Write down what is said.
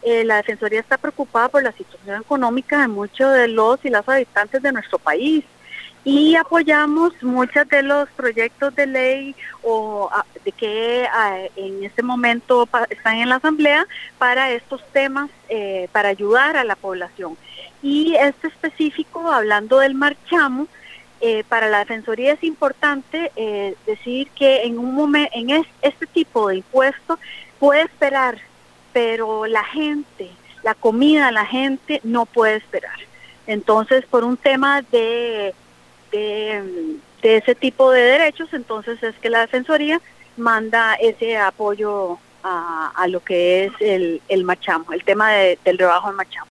la Defensoría está preocupada por la situación económica de muchos de los y las habitantes de nuestro país y apoyamos muchos de los proyectos de ley de que en este momento están en la Asamblea para estos temas, para ayudar a la población. Y este específico, hablando del marchamo, para la Defensoría es importante decir que en un momento, este tipo de impuesto puede esperar, pero la comida, la gente no puede esperar. Entonces, por un tema de ese tipo de derechos, entonces es que la Defensoría manda ese apoyo a lo que es el marchamo, el tema del rebajo del marchamo.